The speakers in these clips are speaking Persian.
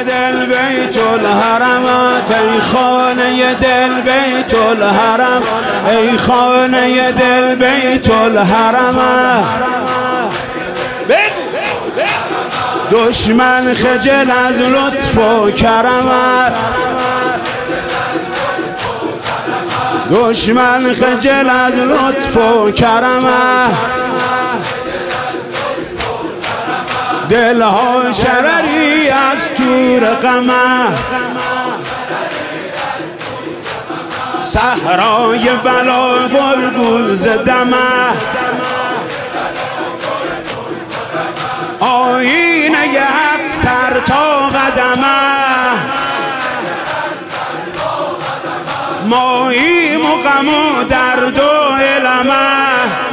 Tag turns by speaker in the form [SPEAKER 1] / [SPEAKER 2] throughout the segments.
[SPEAKER 1] دل بیت الحرمت، ای خانه دل بیت الحرم، ای خانه دل بیت الحرمت. دشمن خجل از لطف و کرمت، دشمن خجل از لطف و کرمت. دلها شرری از تور غمت، صحرای بلا گلگون زدمت. آیینه حق سر تا قدمه، ماییم و غم و درد و علمه.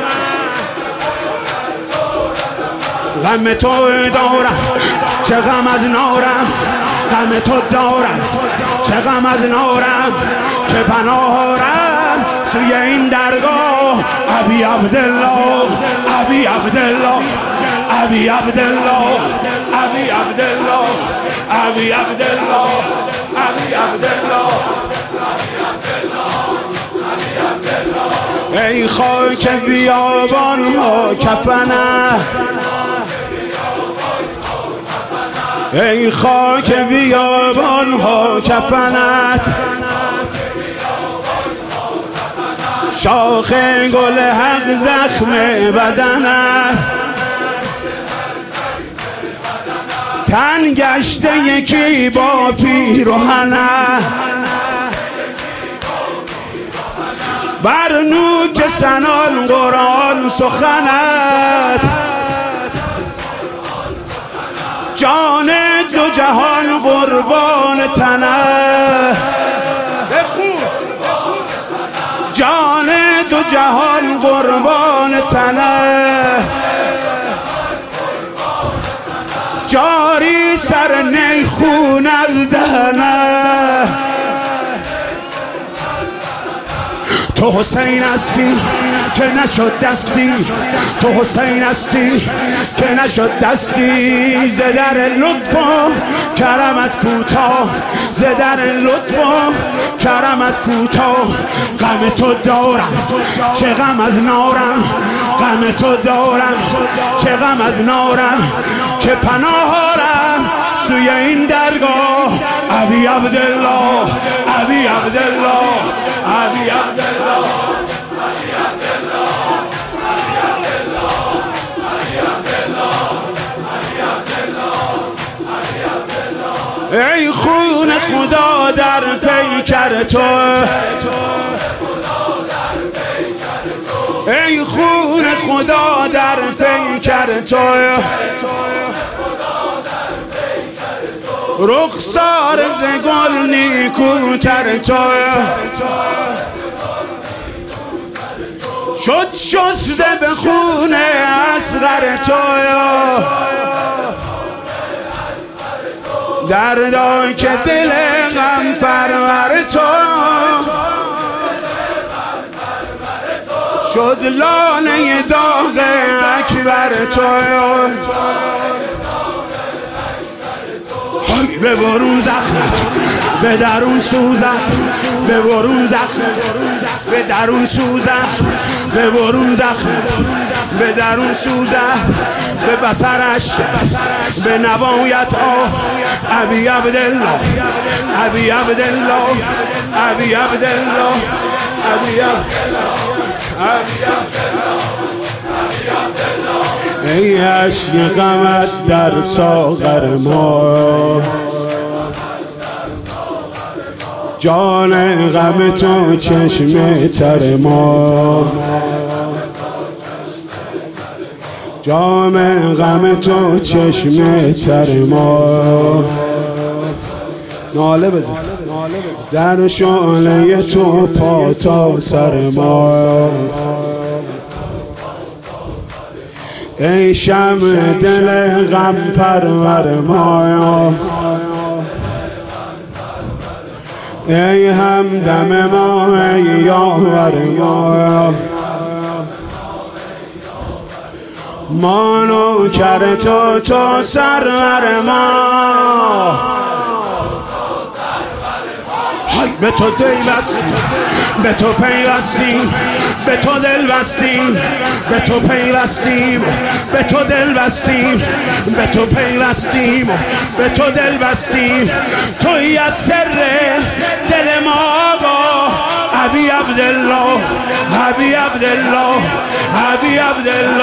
[SPEAKER 1] غم تو دارم چه غم از نارم، غم تو دارم چه غم از نارم، که پناهارم سوی این درگاه. ابی عبدالله، ابی عبدالله، ابی عبدالله، ابی عبدالله، ابی عبدالله، ابی عبدالله. ای خاک بیابان ها کفنه، ای خاک بیابان ها کفنت. شاخ گل حق زخم بدنت، تن گشته یکی با پیرهنه. بر نوک سنان قرآن سخنت، جان دو جهان قربان تنه. جان دو جهان قربان تنه، جاری سر نی خون از دهنه. تو حسین هستی که نشد دستی، تو حسین هستی که نشد دستی. ز در لطف و کرمت کوتاه، ز در لطف و کرمت کوتاه. غم تو دارم چه غم از نارم، غم تو دارم چه غم از نارم، که پناهارم سوی این درگاه. ابی عبدالله، ابی عبدالله، ابی عبدالله، ابی عبدالله، ابی عبدالله، ابی عبدالله. ای خون خدا در پیکر تو، ای خون خدا در پیکر تو. رخسار ز گل نیکوتر تو، شد شسته به خون اصغر تو. دردا که دل غم پرور تو، شد لاله داغ اکبر تو. به برون زخمت، به درون سوزت، به برون زخمت، به درون سوزت، به برون زخمت، به درون سوزت، به بصرش، به نوایت آه. ابی عبدالله، ابی عبدالله، ابی عبدالله، ابی عبدالله، ابی عبدالله. ای عشق غمت در ساغر ما، جان غم تو چشم تر ما، جام غم تو چشم تر ما. ناله بزن در شعله تو پا تا سر ما. ای شمع دل غم پرور ما، ای همدم ما، ای یاور ما. ما نوکر تو، تو سرور ما. به تو دل بستیم، به تو پیوستیم، به تو دل بستیم، به تو پیوستیم، به تو دل بستیم، به تو پیوستیم، به تو دل بستیم. تویی از سر دل ما با ابی عبدالله، ابی عبدالله، ابی عبدالله.